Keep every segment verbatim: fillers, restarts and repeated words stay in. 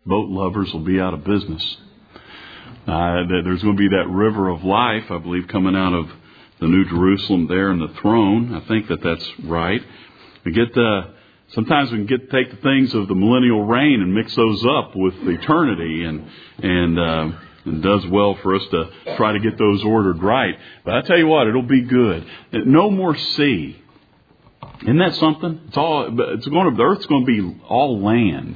Boat lovers will be out of business. Uh, there's going to be that river of life, I believe, coming out of the New Jerusalem there in the throne. I think that that's right. We get uh, sometimes we can get take the things of the millennial reign and mix those up with eternity, and and uh, and does well for us to try to get those ordered right. But I tell you what, it'll be good. No more sea. Isn't that something? It's all. It's going to. The earth's going to be all land,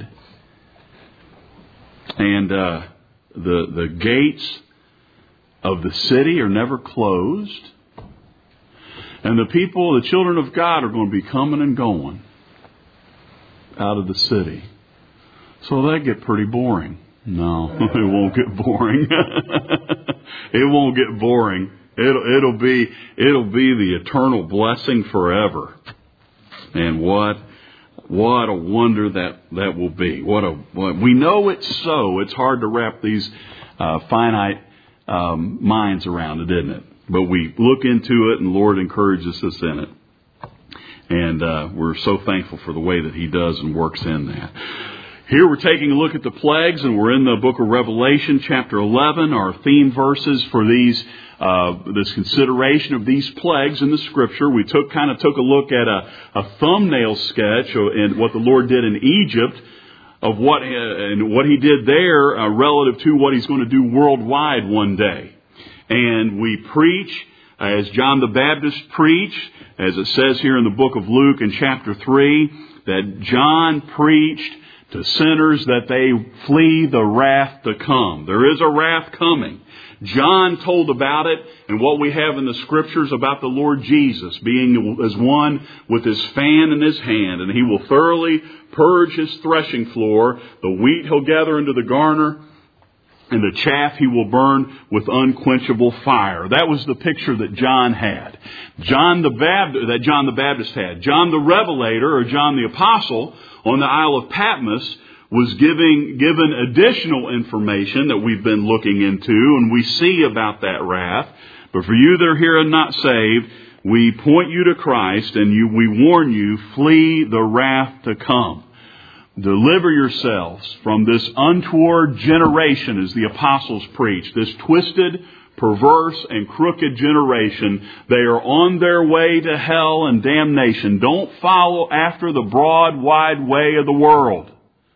and uh, the the gates of the city are never closed, and the people, the children of God, are going to be coming and going out of the city. So that get pretty boring. No, it won't get boring. It won't get boring. It'll it'll be it'll be the eternal blessing forever. And what what a wonder that, that will be. What a what, we know it's so. It's hard to wrap these uh, finite um, minds around it, isn't it? But we look into it, and the Lord encourages us in it. And uh, we're so thankful for the way that He does and works in that. Here we're taking a look at the plagues, and we're in the book of Revelation, chapter eleven. Our theme verses for these, uh, this consideration of these plagues in the Scripture. We took kind of took a look at a, a thumbnail sketch and what the Lord did in Egypt, of what uh, and what He did there uh, relative to what He's going to do worldwide one day. And we preach as John the Baptist preached, as it says here in the book of Luke in chapter three, that John preached to sinners that they flee the wrath to come. There is a wrath coming. John told about it, and what we have in the Scriptures about the Lord Jesus being as one with his fan in his hand, and He will thoroughly purge His threshing floor. The wheat He'll gather into the garner, and the chaff He will burn with unquenchable fire. That was the picture that John had. John the Baptist, that John the Baptist had. John the Revelator, or John the Apostle, on the Isle of Patmos, was giving given additional information that we've been looking into, and we see about that wrath. But for you that are here and not saved, we point you to Christ, and you, we warn you, flee the wrath to come. Deliver yourselves from this untoward generation, as the apostles preach, this twisted, perverse, and crooked generation. They are on their way to hell and damnation. Don't follow after the broad, wide way of the world,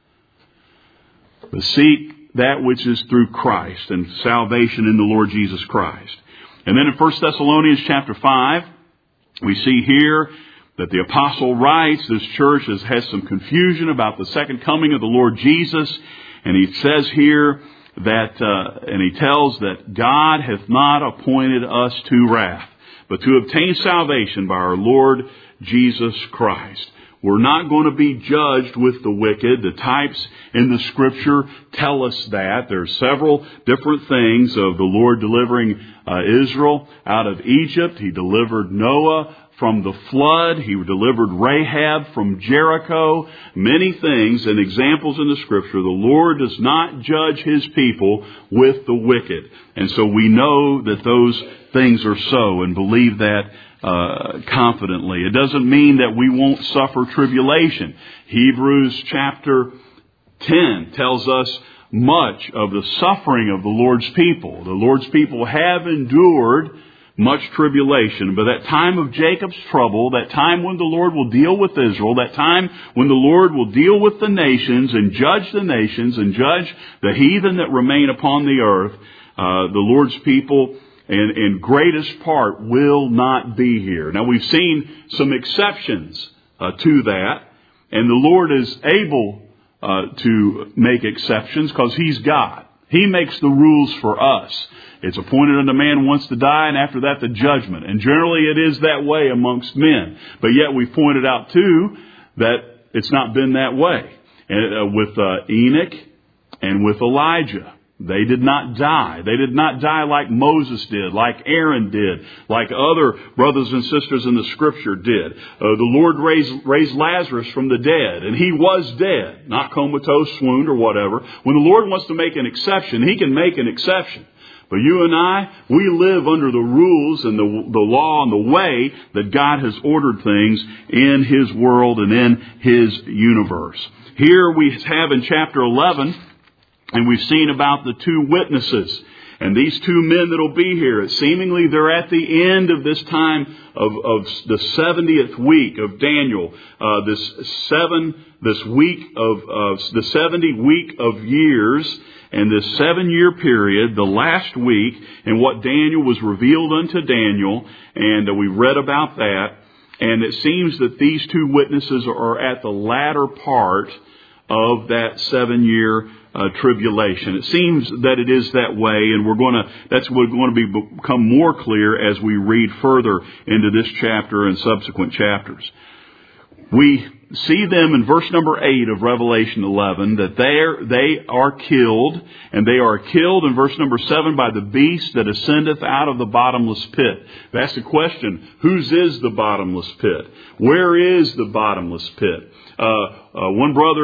but seek that which is through Christ and salvation in the Lord Jesus Christ. And then in First Thessalonians chapter five, we see here that the apostle writes, this church has, has some confusion about the second coming of the Lord Jesus. And he says here that, uh, and he tells that God hath not appointed us to wrath, but to obtain salvation by our Lord Jesus Christ. We're not going to be judged with the wicked. The types in the Scripture tell us that. There's several different things of the Lord delivering uh, Israel out of Egypt. He delivered Noah from the flood. He delivered Rahab from Jericho. Many things and examples in the Scripture. The Lord does not judge His people with the wicked. And so we know that those things are so, and believe that uh, confidently. It doesn't mean that we won't suffer tribulation. Hebrews chapter ten tells us much of the suffering of the Lord's people. The Lord's people have endured much tribulation. But that time of Jacob's trouble, that time when the Lord will deal with Israel, that time when the Lord will deal with the nations and judge the nations and judge the heathen that remain upon the earth, uh, the Lord's people in, in greatest part will not be here. Now we've seen some exceptions uh, to that, and the Lord is able uh, to make exceptions because He's God. He makes the rules for us. It's appointed unto man once to die, and after that the judgment. And generally it is that way amongst men. But yet we pointed out too that it's not been that way. And, uh, with uh, Enoch and with Elijah. They did not die. They did not die like Moses did, like Aaron did, like other brothers and sisters in the Scripture did. Uh, the Lord raised, raised Lazarus from the dead, and he was dead, not comatose, swooned, or whatever. When the Lord wants to make an exception, He can make an exception. But you and I, we live under the rules and the, the law and the way that God has ordered things in His world and in His universe. Here we have in chapter eleven And we've seen about the two witnesses. And these two men that will be here, seemingly they're at the end of this time of, of the seventieth week of Daniel. Uh, this seven, this week of, uh, the seventy week of years, and this seven year period, the last week, and what Daniel was revealed unto Daniel. And uh, we read about that. And it seems that these two witnesses are at the latter part of that seven year Uh, tribulation. It seems that it is that way, and we're going to, that's what's going to be, become more clear as we read further into this chapter and subsequent chapters. We see them in verse number eight of Revelation eleven, that they they are killed, and they are killed in verse number seven by the beast that ascendeth out of the bottomless pit. That's the question, whose is the bottomless pit? Where is the bottomless pit? Uh, uh, one brother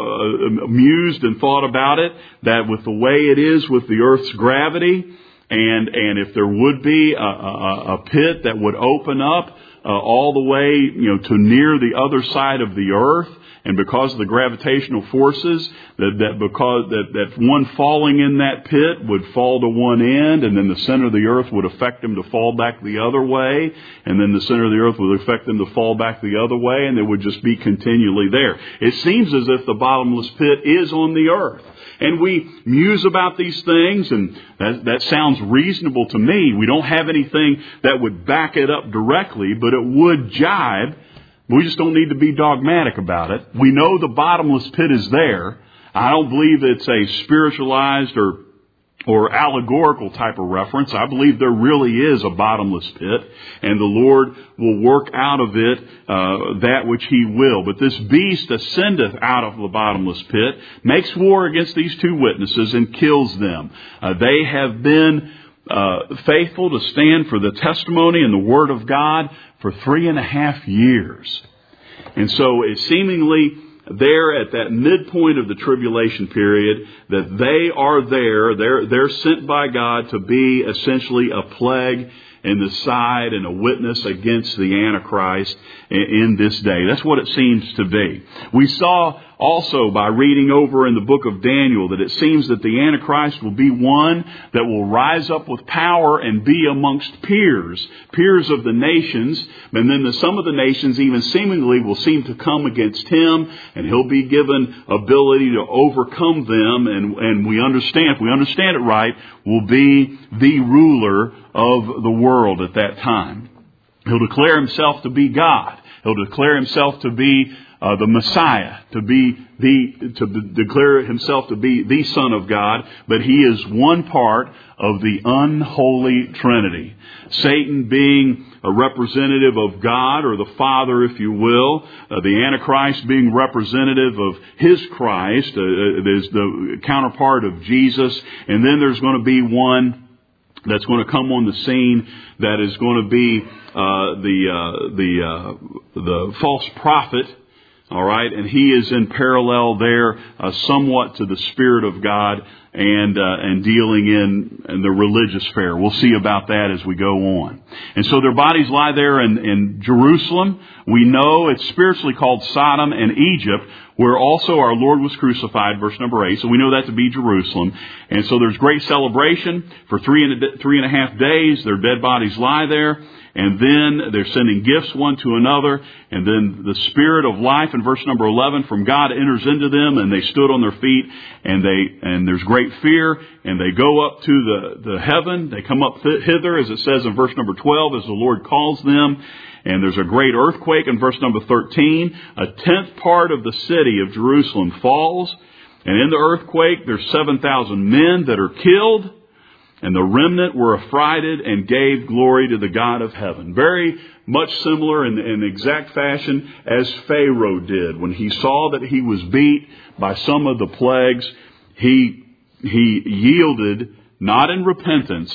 uh, mused and thought about it, that with the way it is with the earth's gravity, and and if there would be a, a, a pit that would open up uh, all the way, you know, to near the other side of the earth, and because of the gravitational forces, that, that because that, that one falling in that pit would fall to one end, and then the center of the earth would affect them to fall back the other way, and then the center of the earth would affect them to fall back the other way, and they would just be continually there. It seems as if the bottomless pit is on the earth. And we muse about these things, and that, that sounds reasonable to me. We don't have anything that would back it up directly, but it would jibe. We just don't need to be dogmatic about it. We know the bottomless pit is there. I don't believe it's a spiritualized or or allegorical type of reference. I believe there really is a bottomless pit, and the Lord will work out of it uh, that which He will. But this beast ascendeth out of the bottomless pit, makes war against these two witnesses, and kills them. Uh, they have been uh, faithful to stand for the testimony and the Word of God for three and a half years. And so it seemingly there at that midpoint of the tribulation period, that they are there, they're, they're sent by God to be essentially a plague in the side and a witness against the Antichrist in, in this day. That's what it seems to be. We saw also by reading over in the book of Daniel that it seems that the Antichrist will be one that will rise up with power and be amongst peers, peers of the nations. And then the, some of the nations even seemingly will seem to come against him, and he'll be given ability to overcome them. And, and we understand, if we understand it right, will be the ruler of the world at that time. He'll declare himself to be God. He'll declare himself to be Uh, the Messiah, to be the, to declare himself to be the Son of God, but he is one part of the unholy Trinity. Satan being a representative of God, or the Father, if you will, uh, the Antichrist being representative of his Christ, uh, is the counterpart of Jesus, and then there's going to be one that's going to come on the scene that is going to be uh, the uh, the uh, the false prophet. All right, and he is in parallel there, uh, somewhat to the Spirit of God, and uh, and dealing in, in the religious fair. We'll see about that as we go on. And so their bodies lie there in, in Jerusalem. We know it's spiritually called Sodom and Egypt, where also our Lord was crucified, verse number eight. So we know that to be Jerusalem. And so there's great celebration for three and a, three and a half days. Their dead bodies lie there. And then they're sending gifts one to another. And then the Spirit of life in verse number eleven from God enters into them, and they stood on their feet, and they and there's great fear, and they go up to the, the heaven. They come up hither, as it says in verse number twelve, as the Lord calls them. And there's a great earthquake in verse number thirteen. A tenth part of the city of Jerusalem falls. And in the earthquake, there's seven thousand men that are killed. And the remnant were affrighted and gave glory to the God of heaven. Very much similar in, in exact fashion as Pharaoh did. When he saw that he was beat by some of the plagues, he, he yielded not in repentance,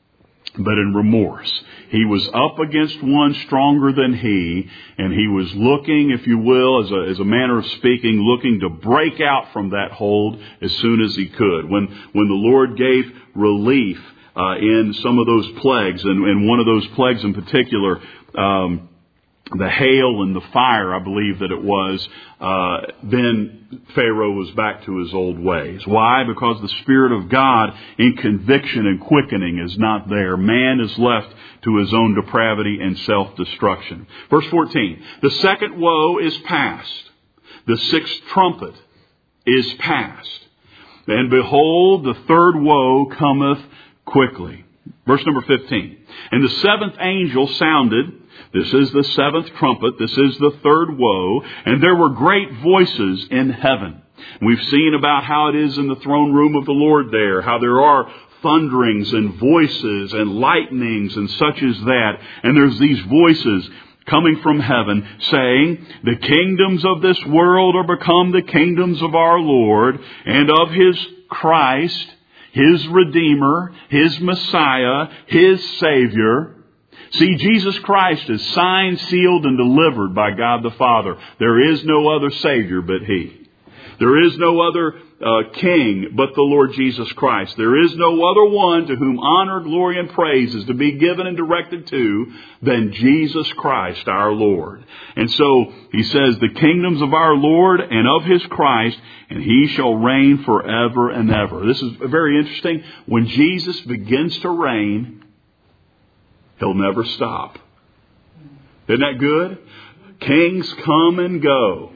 but in remorse. He was up against one stronger than he, and he was looking, if you will, as a, as a manner of speaking, looking to break out from that hold as soon as he could. When, when the Lord gave relief uh, in some of those plagues, and, and one of those plagues in particular, um, the hail and the fire, I believe that it was, uh, then Pharaoh was back to his old ways. Why? Because the Spirit of God in conviction and quickening is not there. Man is left to his own depravity and self-destruction. Verse fourteen, the second woe is past. The sixth trumpet is past. And behold, the third woe cometh quickly. Verse number fifteen. And the seventh angel sounded. This is the seventh trumpet. This is the third woe. And there were great voices in heaven. We've seen about how it is in the throne room of the Lord there, how there are thunderings and voices and lightnings and such as that. And there's these voices coming from heaven saying, the kingdoms of this world are become the kingdoms of our Lord and of His Christ, His Redeemer, His Messiah, His Savior. See, Jesus Christ is signed, sealed, and delivered by God the Father. There is no other Savior but He. There is no other uh, King but the Lord Jesus Christ. There is no other one to whom honor, glory, and praise is to be given and directed to than Jesus Christ our Lord. And so He says, the kingdoms of our Lord and of His Christ, and He shall reign forever and ever. This is very interesting. When Jesus begins to reign, He'll never stop. Isn't that good? Kings come and go.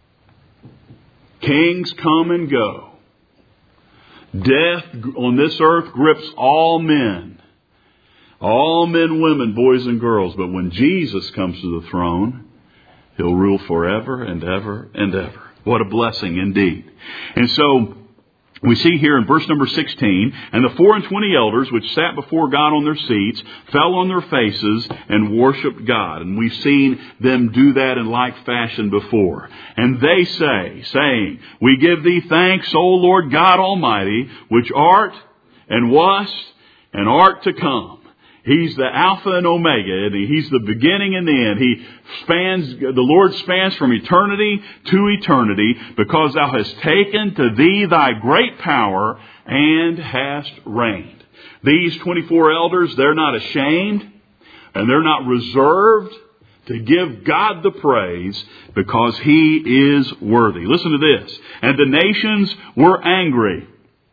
Kings come and go. Death on this earth grips all men. All men, women, boys and girls. But when Jesus comes to the throne, He'll rule forever and ever and ever. What a blessing indeed. And so we see here in verse number sixteen, and the four and twenty elders which sat before God on their seats fell on their faces and worshipped God. And we've seen them do that in like fashion before. And they say, saying, we give Thee thanks, O Lord God Almighty, which art and wast and art to come. He's the Alpha and Omega. He's the beginning and the end. He spans, the Lord spans from eternity to eternity, because Thou hast taken to Thee Thy great power and hast reigned. These twenty-four elders, they're not ashamed and they're not reserved to give God the praise, because He is worthy. Listen to this. And the nations were angry,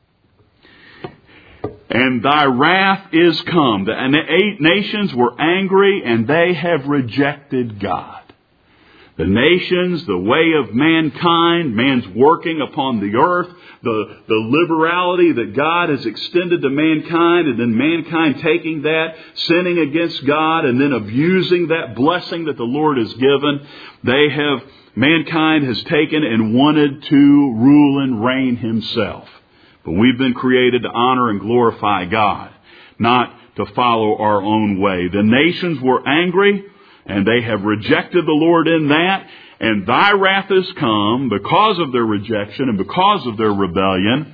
and Thy wrath is come. The eight nations were angry, and they have rejected God. The nations, the way of mankind, man's working upon the earth, the, the liberality that God has extended to mankind, and then mankind taking that, sinning against God, and then abusing that blessing that the Lord has given. They have, mankind has taken and wanted to rule and reign himself. But we've been created to honor and glorify God, not to follow our own way. The nations were angry, and they have rejected the Lord in that. And Thy wrath is come because of their rejection and because of their rebellion.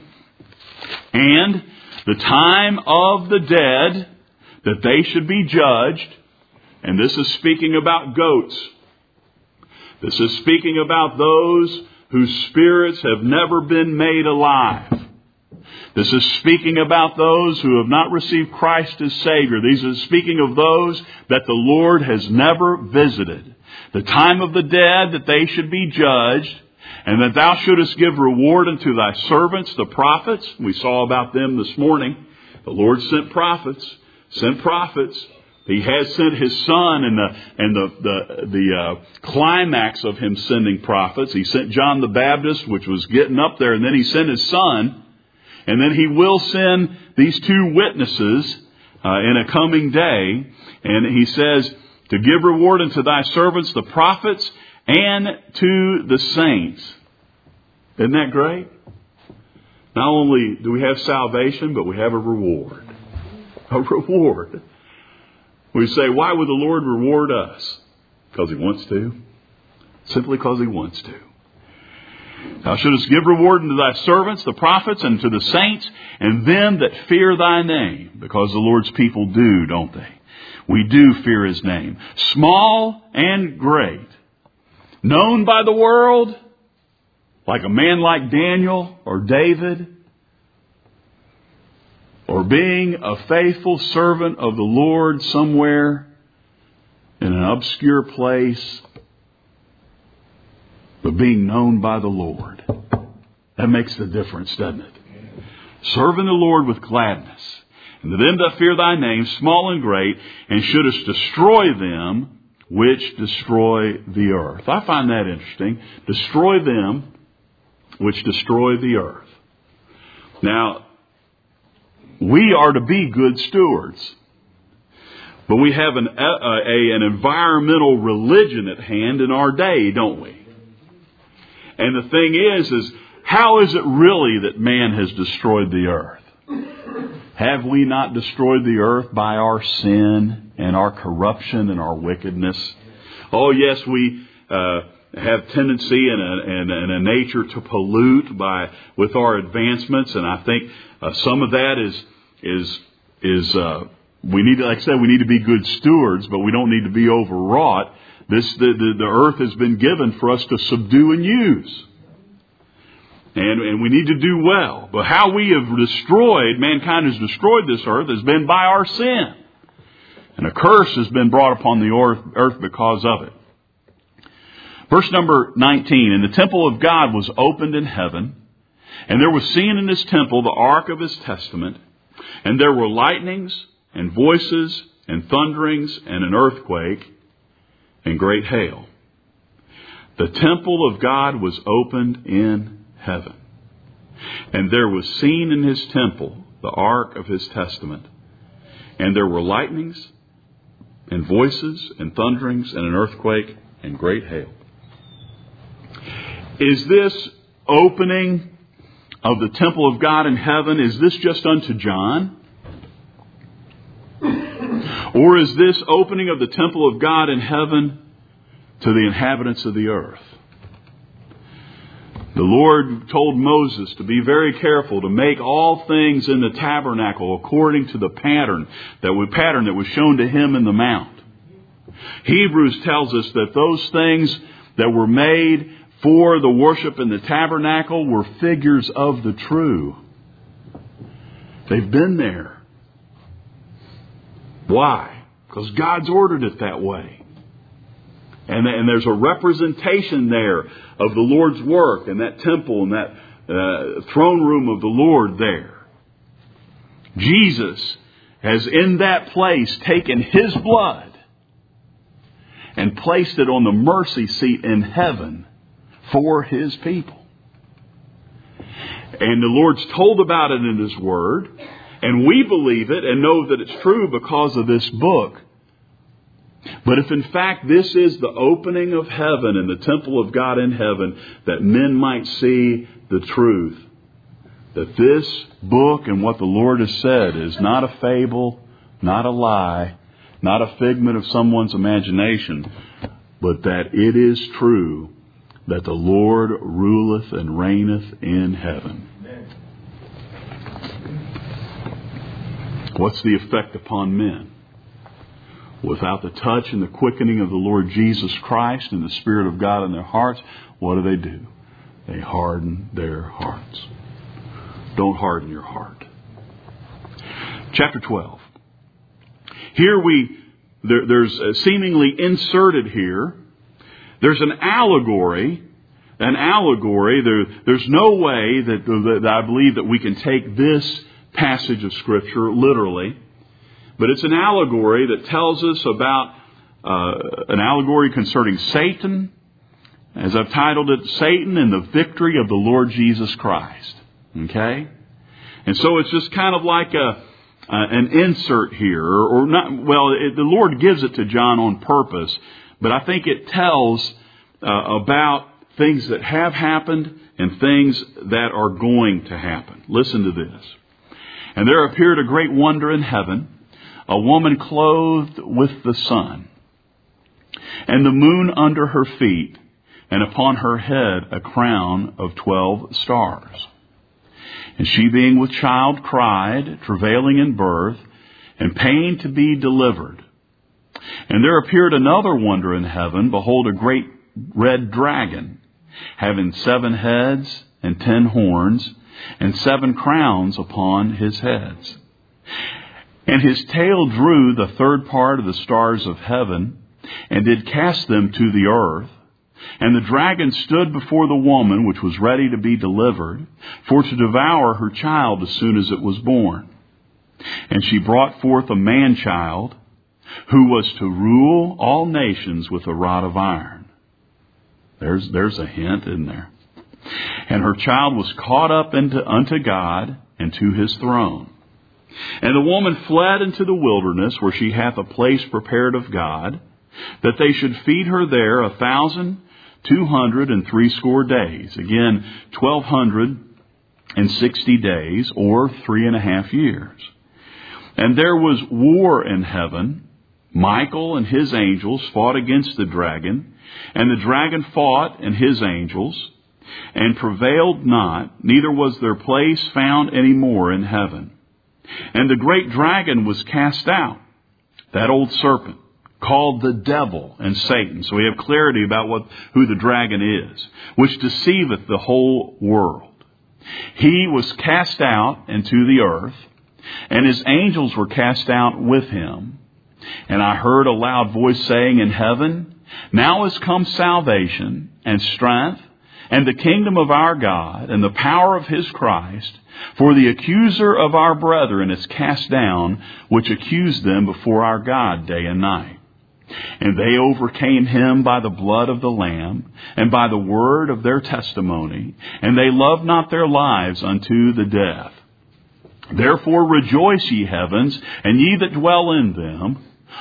And the time of the dead that they should be judged. And this is speaking about goats. This is speaking about those whose spirits have never been made alive. This is speaking about those who have not received Christ as Savior. These are speaking of those that the Lord has never visited. The time of the dead that they should be judged, and that Thou shouldest give reward unto Thy servants, the prophets. We saw about them this morning. The Lord sent prophets, sent prophets. He has sent His Son, and the and the the, the uh, climax of Him sending prophets. He sent John the Baptist, which was getting up there, and then He sent His Son. And then He will send these two witnesses uh, in a coming day. And He says, to give reward unto Thy servants, the prophets, and to the saints. Isn't that great? Not only do we have salvation, but we have a reward. A reward. We say, why would the Lord reward us? Because He wants to. Simply because He wants to. Thou shouldest give reward unto Thy servants, the prophets, and to the saints, and them that fear Thy name. Because the Lord's people do, don't they? We do fear His name. Small and great. Known by the world, like a man like Daniel or David, or being a faithful servant of the Lord somewhere in an obscure place, but being known by the Lord. That makes the difference, doesn't it? Serving the Lord with gladness. And to them that fear thy name, small and great, and shouldest destroy them which destroy the earth. I find that interesting. Destroy them which destroy the earth. Now, we are to be good stewards. But we have an, a, a, an environmental religion at hand in our day, don't we? And the thing is, is how is it really that man has destroyed the earth? Have we not destroyed the earth by our sin and our corruption and our wickedness? Oh, yes, we uh, have tendency and a, and, and a nature to pollute by with our advancements, and I think uh, some of that is is is uh, we need to, like I said, we need to be good stewards, but we don't need to be overwrought. This the, the, the earth has been given for us to subdue and use. And, and we need to do well. But how we have destroyed, mankind has destroyed this earth, has been by our sin. And a curse has been brought upon the earth because of it. Verse number nineteen, and the temple of God was opened in heaven, and there was seen in his temple the ark of his testament, and there were lightnings and voices and thunderings and an earthquake and great hail. The temple of God was opened in heaven. And there was seen in his temple the ark of his testament. And there were lightnings and voices and thunderings and an earthquake and great hail. Is this opening of the temple of God in heaven, is this just unto John? Or is this opening of the temple of God in heaven to the inhabitants of the earth? The Lord told Moses to be very careful to make all things in the tabernacle according to the pattern that was pattern that was shown to him in the mount. Hebrews tells us that those things that were made for the worship in the tabernacle were figures of the true. They've been there. Why? Because God's ordered it that way. And, and there's a representation there of the Lord's work and that temple and that uh, throne room of the Lord there. Jesus has in that place taken his blood and placed it on the mercy seat in heaven for his people. And the Lord's told about it in his word. And we believe it and know that it's true because of this book. But if in fact this is the opening of heaven and the temple of God in heaven, that men might see the truth, that this book and what the Lord has said is not a fable, not a lie, not a figment of someone's imagination, but that it is true that the Lord ruleth and reigneth in heaven. What's the effect upon men? Without the touch and the quickening of the Lord Jesus Christ and the Spirit of God in their hearts, what do they do? They harden their hearts. Don't harden your heart. Chapter twelve. Here we, there, there's a seemingly inserted here, there's an allegory, an allegory. There, there's no way that, that I believe that we can take this passage of Scripture literally. But it's an allegory that tells us about uh, an allegory concerning Satan, as I've titled it, Satan and the victory of the Lord Jesus Christ. Okay? And so it's just kind of like a uh, an insert here, or, or not. Well, it, the Lord gives it to John on purpose, but I think it tells uh, about things that have happened and things that are going to happen. Listen to this. And there appeared a great wonder in heaven, a woman clothed with the sun, and the moon under her feet, and upon her head a crown of twelve stars. And she, being with child, cried, travailing in birth, and pain to be delivered. And there appeared another wonder in heaven, behold, a great red dragon, having seven heads and ten horns, and seven crowns upon his heads. And his tail drew the third part of the stars of heaven, and did cast them to the earth. And the dragon stood before the woman, which was ready to be delivered, for to devour her child as soon as it was born. And she brought forth a man-child, who was to rule all nations with a rod of iron. There's, there's a hint, isn't there? And her child was caught up into, unto God and to his throne. And the woman fled into the wilderness, where she hath a place prepared of God, that they should feed her there a thousand two hundred and threescore days. Again, twelve hundred and sixty days, or three and a half years. And there was war in heaven. Michael and his angels fought against the dragon, and the dragon fought and his angels, and prevailed not, neither was their place found any more in heaven. And the great dragon was cast out, that old serpent, called the devil and Satan. So we have clarity about what who the dragon is, which deceiveth the whole world. He was cast out into the earth, and his angels were cast out with him. And I heard a loud voice saying in heaven, Now is come salvation and strength and the kingdom of our God and the power of his Christ, for the accuser of our brethren is cast down, which accused them before our God day and night. And they overcame him by the blood of the Lamb and by the word of their testimony, and they loved not their lives unto the death. Therefore rejoice, ye heavens, and ye that dwell in them.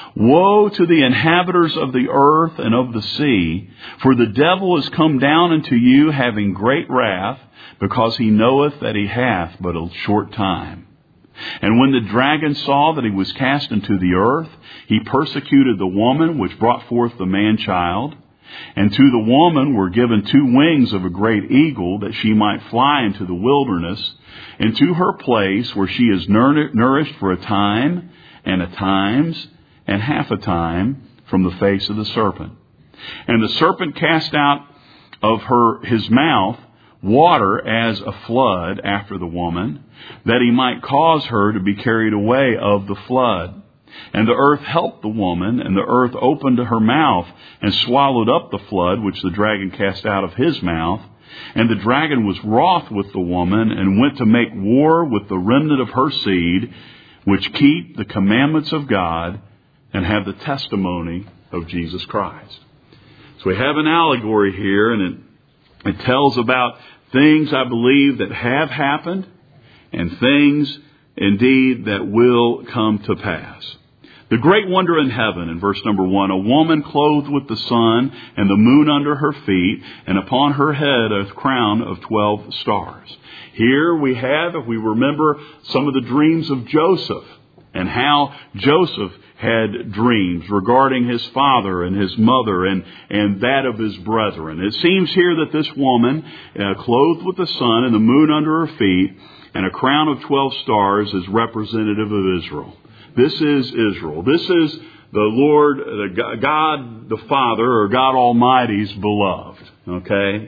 Woe to the inhabitants of the earth and of the sea, for the devil is come down unto you, having great wrath, because he knoweth that he hath but a short time. And when the dragon saw that he was cast into the earth, he persecuted the woman which brought forth the man-child. And to the woman were given two wings of a great eagle, that she might fly into the wilderness, into her place where she is nourished for a time, and a times, and half a time, from the face of the serpent. And the serpent cast out of her his mouth water as a flood after the woman, that he might cause her to be carried away of the flood. And the earth helped the woman, and the earth opened her mouth and swallowed up the flood which the dragon cast out of his mouth. And the dragon was wroth with the woman, and went to make war with the remnant of her seed, which keep the commandments of God and have the testimony of Jesus Christ. So we have an allegory here, and it, it tells about things, I believe, that have happened, and things indeed that will come to pass. The great wonder in heaven, in verse number one, a woman clothed with the sun and the moon under her feet, and upon her head a crown of twelve stars. Here we have, if we remember, some of the dreams of Joseph, and how Joseph had dreams regarding his father and his mother and, and that of his brethren. It seems here that this woman, uh, clothed with the sun and the moon under her feet, and a crown of twelve stars, is representative of Israel. This is Israel. This is the Lord, the God the Father, or God Almighty's beloved. Okay?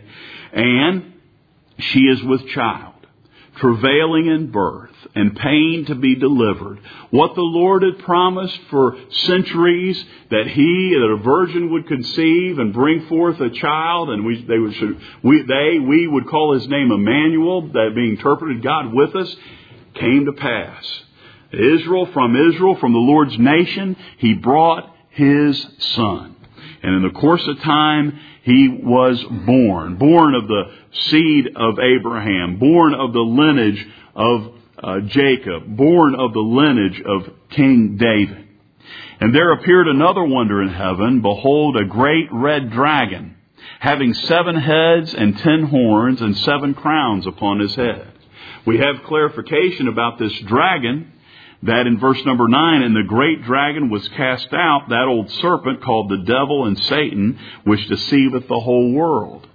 And she is with child, travailing in birth, and pain to be delivered. What the Lord had promised for centuries, that He, that a virgin would conceive and bring forth a child, and we, they would, we, they, we would call His name Emmanuel, that being interpreted God with us, came to pass. Israel, from Israel, from the Lord's nation, He brought His Son. And in the course of time, He was born. Born of the seed of Abraham. Born of the lineage of uh, Jacob. Born of the lineage of King David. And there appeared another wonder in heaven. Behold, a great red dragon, having seven heads and ten horns and seven crowns upon his head. We have clarification about this dragon, that in verse number nine, and the great dragon was cast out, that old serpent called the devil and Satan, which deceiveth the whole world.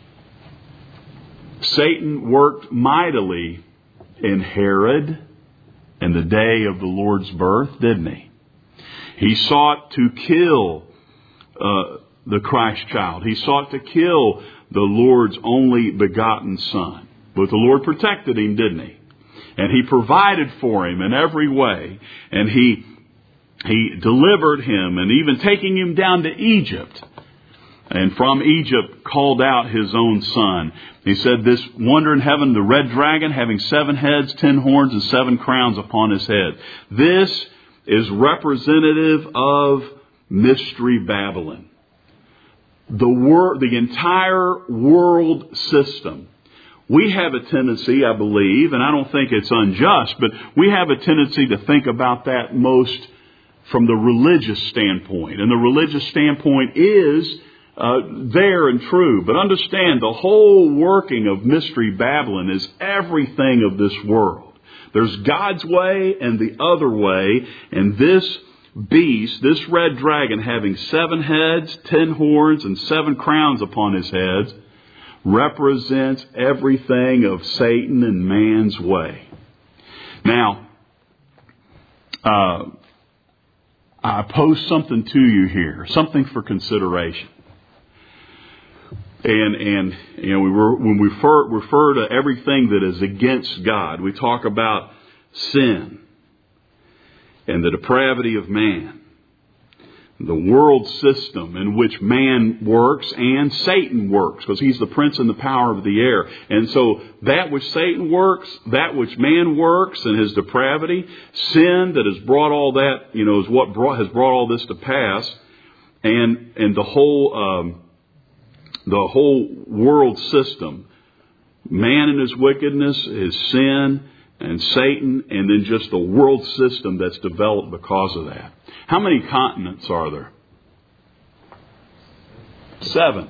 Satan worked mightily in Herod in the day of the Lord's birth, didn't he? He sought to kill uh, the Christ child. He sought to kill the Lord's only begotten Son. But the Lord protected him, didn't He? And He provided for him in every way. And He He delivered him, and even taking him down to Egypt, and from Egypt called out his own son. He said, this wonder in heaven, the red dragon, having seven heads, ten horns, and seven crowns upon his head. This is representative of Mystery Babylon. The wor- the entire world system. We have a tendency, I believe, and I don't think it's unjust, but we have a tendency to think about that most from the religious standpoint. And the religious standpoint is uh, there and true. But understand, the whole working of Mystery Babylon is everything of this world. There's God's way and the other way, and this beast, this red dragon, having seven heads, ten horns, and seven crowns upon his heads, represents everything of Satan and man's way. Now, uh, I pose something to you here, something for consideration. And, and you know, we were, when we refer, refer to everything that is against God, we talk about sin and the depravity of man, the world system in which man works and Satan works, because he's the prince and the power of the air. And so that which Satan works, that which man works and his depravity, sin that has brought all that, you know, is what brought, has brought all this to pass, and and the whole um, the whole world system, man and his wickedness, his sin, and Satan, and then just the world system that's developed because of that. How many continents are there? Seven.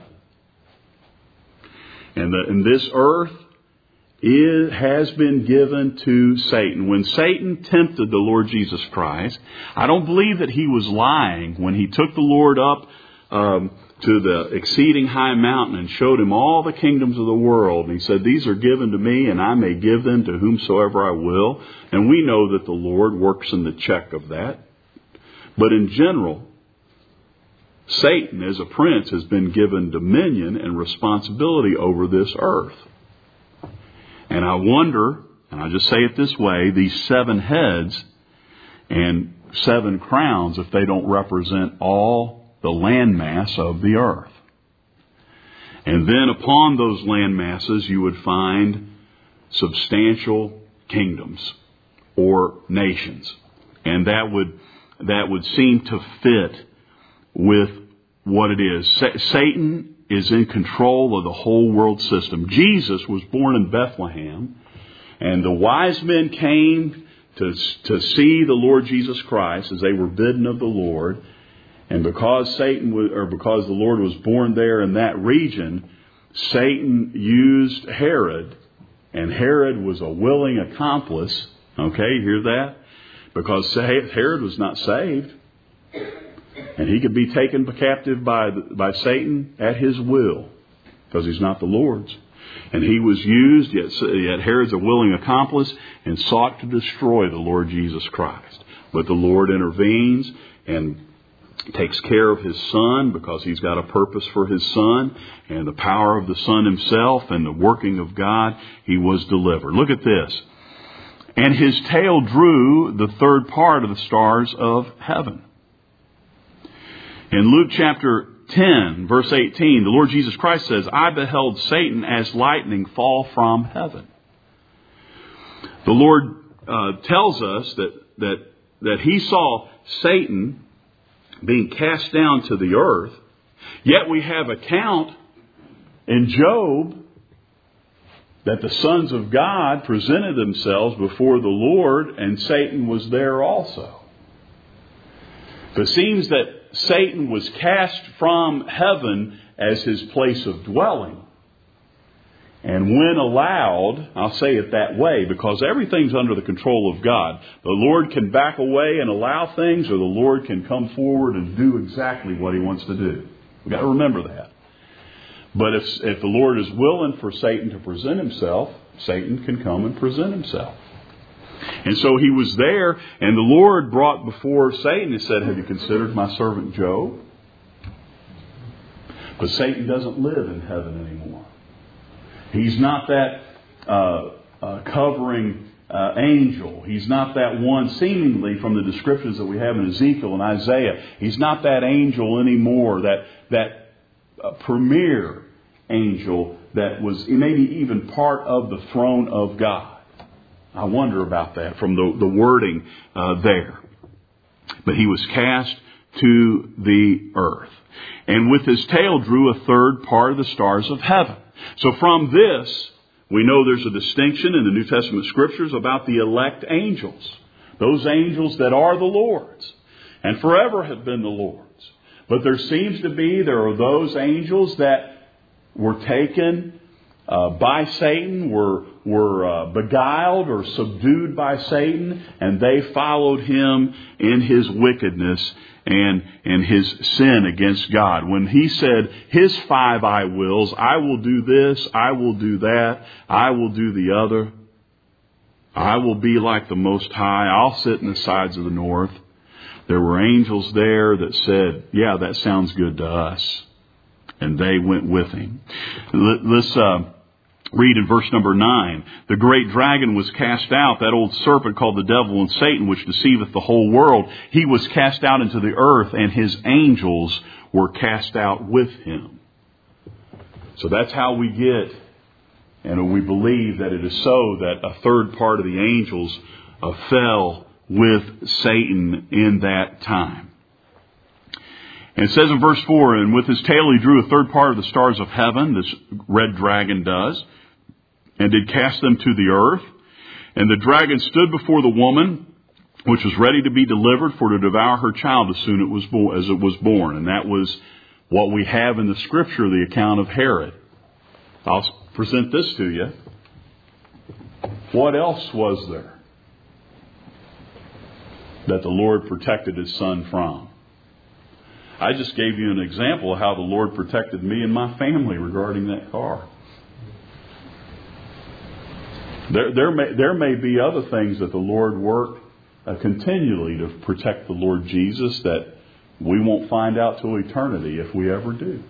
And, the, and this earth is, has been given to Satan. When Satan tempted the Lord Jesus Christ, I don't believe that he was lying when he took the Lord up um, to the exceeding high mountain and showed him all the kingdoms of the world. And he said, these are given to me, and I may give them to whomsoever I will. And we know that the Lord works in the check of that. But in general, Satan as a prince has been given dominion and responsibility over this earth. And I wonder, and I'll just say it this way, these seven heads and seven crowns, if they don't represent all the landmass of the earth. And then upon those land masses you would find substantial kingdoms or nations. And that would that would seem to fit with what it is. Sa- Satan is in control of the whole world system. Jesus was born in Bethlehem, and the wise men came to, to see the Lord Jesus Christ as they were bidden of the Lord. And because Satan was, or because the Lord was born there in that region, Satan used Herod, and Herod was a willing accomplice. Okay, you hear that? Because Herod was not saved, and he could be taken captive by by Satan at his will, because he's not the Lord's. And he was used, yet, yet Herod's a willing accomplice, and sought to destroy the Lord Jesus Christ. But the Lord intervenes and takes care of his Son, because he's got a purpose for his Son, and the power of the Son himself and the working of God, he was delivered. Look at this. And his tail drew the third part of the stars of heaven. In Luke chapter ten, verse eighteen, the Lord Jesus Christ says, I beheld Satan as lightning fall from heaven. The Lord uh, tells us that, that, that he saw Satan being cast down to the earth. Yet we have account in Job that the sons of God presented themselves before the Lord, and Satan was there also. It seems that Satan was cast from heaven as his place of dwelling. And when allowed, I'll say it that way, because everything's under the control of God. The Lord can back away and allow things, or the Lord can come forward and do exactly what he wants to do. We've got to remember that. But if, if the Lord is willing for Satan to present himself, Satan can come and present himself. And so he was there, and the Lord brought before Satan and said, have you considered my servant Job? But Satan doesn't live in heaven anymore. He's not that uh, uh, covering uh, angel. He's not that one, seemingly from the descriptions that we have in Ezekiel and Isaiah. He's not that angel anymore, that, that uh, premier angel that was maybe even part of the throne of God. I wonder about that from the, the wording uh, there. But he was cast to the earth. And with his tail drew a third part of the stars of heaven. So from this, we know there's a distinction in the New Testament Scriptures about the elect angels. Those angels that are the Lord's and forever have been the Lord's. But there seems to be, there are those angels that were taken uh, by Satan, were, were uh, beguiled or subdued by Satan, and they followed him in his wickedness and, and his sin against God. When he said his five I wills, I will do this, I will do that, I will do the other. I will be like the Most High. I'll sit in the sides of the north. There were angels there that said, yeah, that sounds good to us. And they went with him. Let's uh, read in verse number nine. The great dragon was cast out, that old serpent called the devil and Satan, which deceiveth the whole world. He was cast out into the earth, and his angels were cast out with him. So that's how we get, and we believe that it is so, that a third part of the angels uh, fell with Satan in that time. And it says in verse four, and with his tail he drew a third part of the stars of heaven, this red dragon does, and did cast them to the earth. And the dragon stood before the woman, which was ready to be delivered for to devour her child as soon it was bo- as it was born. And that was what we have in the Scripture, the account of Herod. I'll present this to you. What else was there that the Lord protected his son from? I just gave you an example of how the Lord protected me and my family regarding that car. There, there, may, there may be other things that the Lord worked uh, continually to protect the Lord Jesus that we won't find out till eternity if we ever do.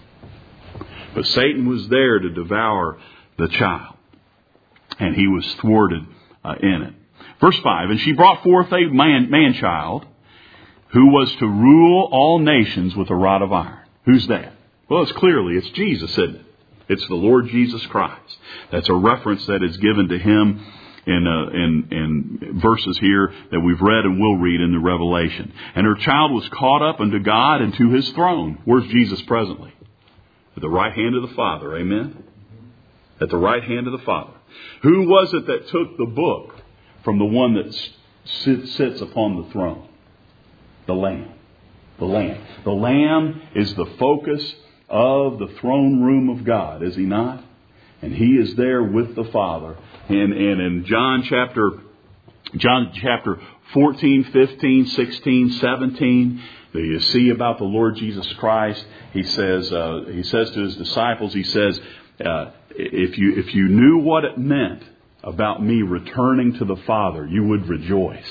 But Satan was there to devour the child, and he was thwarted uh, in it. Verse five, and she brought forth a man, man-child, who was to rule all nations with a rod of iron. Who's that? Well, it's clearly, it's Jesus, isn't it? It's the Lord Jesus Christ. That's a reference that is given to him in, uh, in, in verses here that we've read and will read in the Revelation. And her child was caught up unto God and to his throne. Where's Jesus presently? At the right hand of the Father. Amen? At the right hand of the Father. Who was it that took the book from the one that sits upon the throne? The Lamb. The Lamb. The Lamb is the focus of the throne room of God, is he not? And he is there with the Father. And, and in John chapter, John chapter fourteen, fifteen, sixteen, seventeen, that you see about the Lord Jesus Christ, he says, uh, he says to his disciples, he says, uh, if you, if you knew what it meant about me returning to the Father, you would rejoice.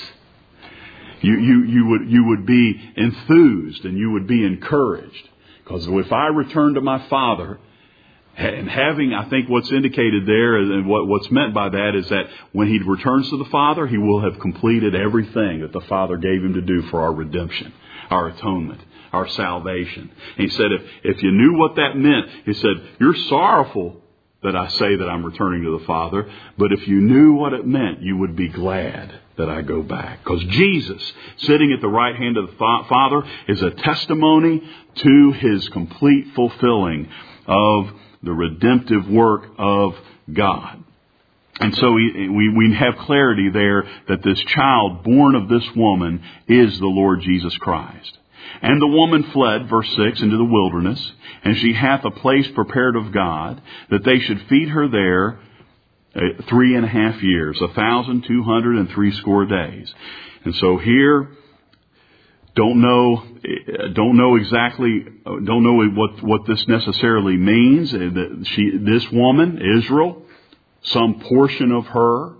You, you, you would, you would be enthused and you would be encouraged. Because if I return to my Father, and having, I think what's indicated there and what, what's meant by that is that when he returns to the Father, he will have completed everything that the Father gave him to do for our redemption, our atonement, our salvation. And he said, if, if you knew what that meant, he said, you're sorrowful that I say that I'm returning to the Father, but if you knew what it meant, you would be glad that I go back. Because Jesus, sitting at the right hand of the Father, is a testimony to his complete fulfilling of the redemptive work of God. And so we, we, we have clarity there that this child born of this woman is the Lord Jesus Christ. And the woman fled, verse six, into the wilderness, and she hath a place prepared of God, that they should feed her there uh, three and a half years, a thousand two hundred and three score days. And so here, don't know, don't know exactly, don't know what what this necessarily means. That she, this woman, Israel, some portion of her,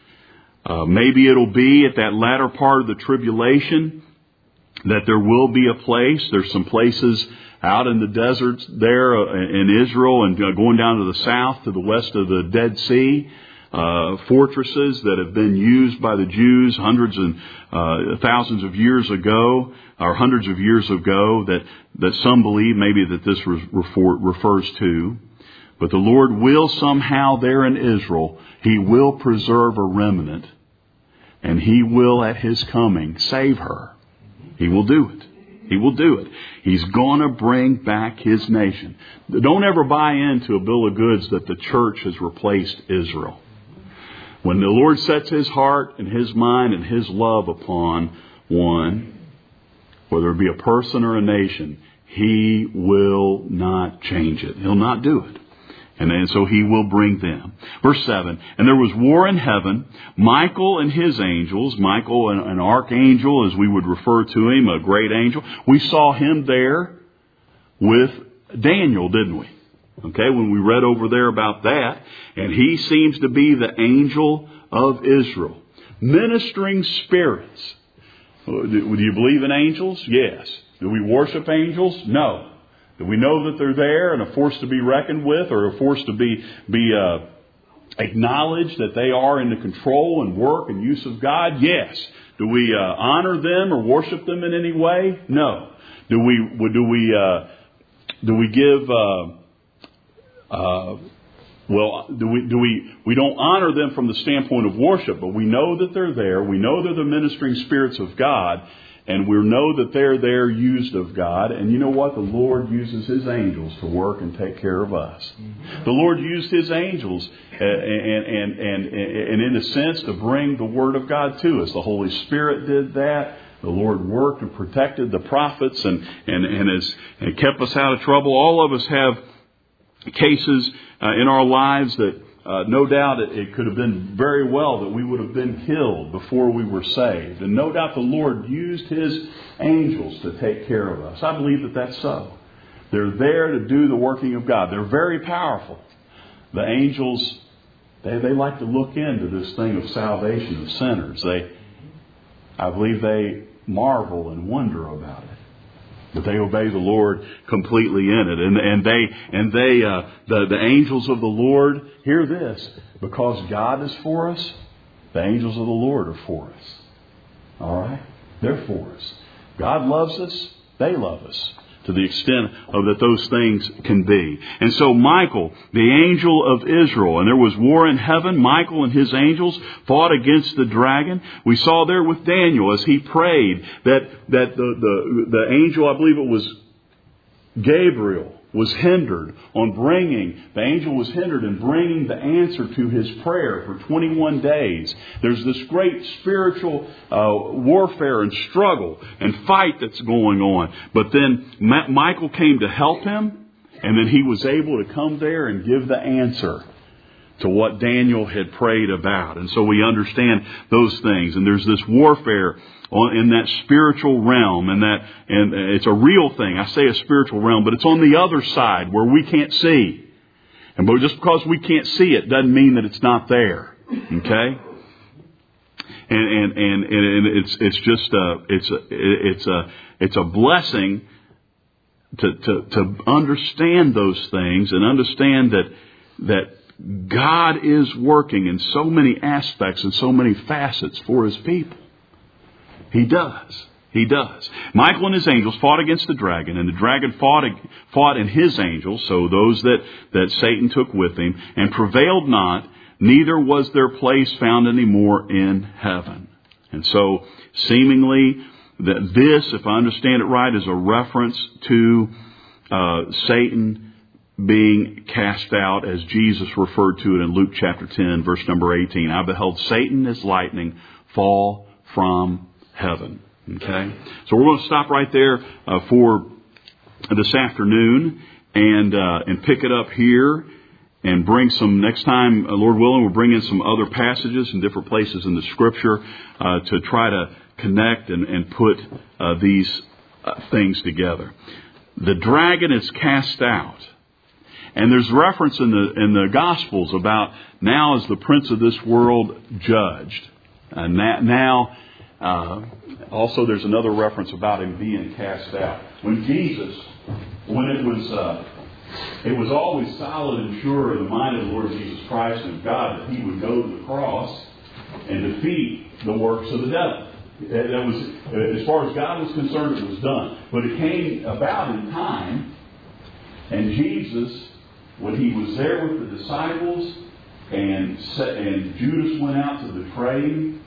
uh, maybe it'll be at that latter part of the tribulation that there will be a place. There's some places out in the deserts there in Israel and going down to the south, to the west of the Dead Sea, uh, fortresses that have been used by the Jews hundreds and uh, thousands of years ago, or hundreds of years ago, that, that some believe maybe that this refer, refers to. But the Lord will somehow there in Israel, He will preserve a remnant, and He will at His coming save her. He will do it. He will do it. He's going to bring back His nation. Don't ever buy into a bill of goods that the church has replaced Israel. When the Lord sets His heart and His mind and His love upon one, whether it be a person or a nation, He will not change it. He'll not do it. And then, so He will bring them. Verse seven, and there was war in heaven. Michael and his angels, Michael, an, an archangel, as we would refer to him, a great angel. We saw him there with Daniel, didn't we? Okay, when we read over there about that. And he seems to be the angel of Israel. Ministering spirits. Do you believe in angels? Yes. Do we worship angels? No. Do we know that they're there and a force to be reckoned with, or a force to be be uh, acknowledged that they are in the control and work and use of God? Yes. Do we uh, honor them or worship them in any way? No. Do we do we uh, do we give? Uh, uh, well, do we do we we don't honor them from the standpoint of worship, but we know that they're there. We know they're the ministering spirits of God. And we know that they're there used of God. And you know what? The Lord uses His angels to work and take care of us. Mm-hmm. The Lord used His angels and, and, and, and in a sense to bring the Word of God to us. The Holy Spirit did that. The Lord worked and protected the prophets and, and, and, has, and kept us out of trouble. All of us have cases uh, in our lives that Uh, no doubt it, it could have been very well that we would have been killed before we were saved. And no doubt the Lord used His angels to take care of us. I believe that that's so. They're there to do the working of God. They're very powerful. The angels, they, they like to look into this thing of salvation of sinners. They, I believe they marvel and wonder about it. But they obey the Lord completely in it. And, and they, and they, uh, the, the angels of the Lord, hear this, because God is for us, the angels of the Lord are for us. All right? They're for us. God loves us. They love us to the extent of that those things can be. And so Michael, the angel of Israel, and there was war in heaven. Michael and his angels fought against the dragon. We saw there with Daniel as he prayed that, that the, the, the angel, I believe it was Gabriel, was hindered on bringing, the angel was hindered in bringing the answer to his prayer for twenty-one days. There's this great spiritual uh, warfare and struggle and fight that's going on. But then Ma- Michael came to help him, and then he was able to come there and give the answer to what Daniel had prayed about. And so we understand those things. And there's this warfare on, in that spiritual realm, and that, and it's a real thing. I say a spiritual realm, but it's on the other side where we can't see. And but just because we can't see it doesn't mean that it's not there. Okay? And and and, and it's it's just a it's a it's a it's a blessing to to to understand those things and understand that that God is working in so many aspects and so many facets for His people. He does. He does. Michael and his angels fought against the dragon, and the dragon fought fought in his angels, so those that, that Satan took with him, and prevailed not, neither was their place found any more in heaven. And so, seemingly, that this, if I understand it right, is a reference to uh, Satan being cast out, as Jesus referred to it in Luke chapter ten, verse number eighteen. I beheld Satan as lightning fall from heaven. Okay? So we're going to stop right there uh, for this afternoon and uh, and pick it up here and bring some, next time, uh, Lord willing, we'll bring in some other passages in different places in the Scripture uh, to try to connect and, and put uh, these uh, things together. The dragon is cast out. And there's reference in the in the Gospels about now is the prince of this world judged. And that now, uh, also there's another reference about him being cast out. When Jesus, when it was uh, It was always solid and sure in the mind of the Lord Jesus Christ and God that He would go to the cross and defeat the works of the devil. That was, as far as God was concerned, it was done. But it came about in time, and Jesus, when He was there with the disciples, and and Judas went out to betray Him,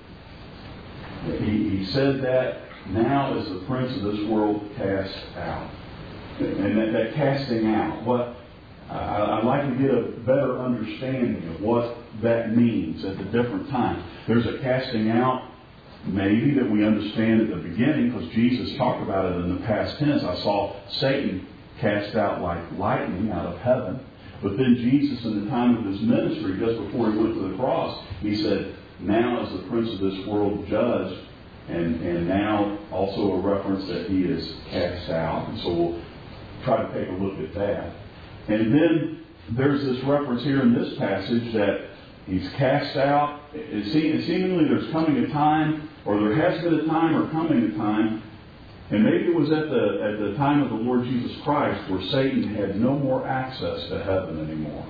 he, he said that now is the prince of this world cast out. And that, that casting out, what I, I'd like to get a better understanding of what that means at the different times. There's a casting out, maybe, that we understand at the beginning, because Jesus talked about it in the past tense. I saw Satan cast out like lightning out of heaven. But then Jesus, in the time of His ministry, just before He went to the cross, He said, now is the prince of this world judged. And, and now also a reference that He is cast out. And so we'll try to take a look at that. And then there's this reference here in this passage that He's cast out. It seemingly there's coming a time, or there has been a time or coming a time, and maybe it was at the at the time of the Lord Jesus Christ, where Satan had no more access to heaven anymore.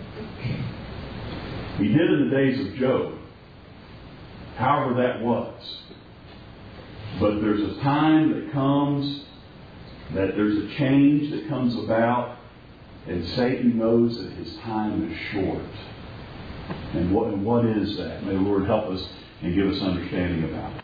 He did in the days of Job, however that was. But there's a time that comes, that there's a change that comes about, and Satan knows that his time is short. And what, and what is that? May the Lord help us and give us understanding about it.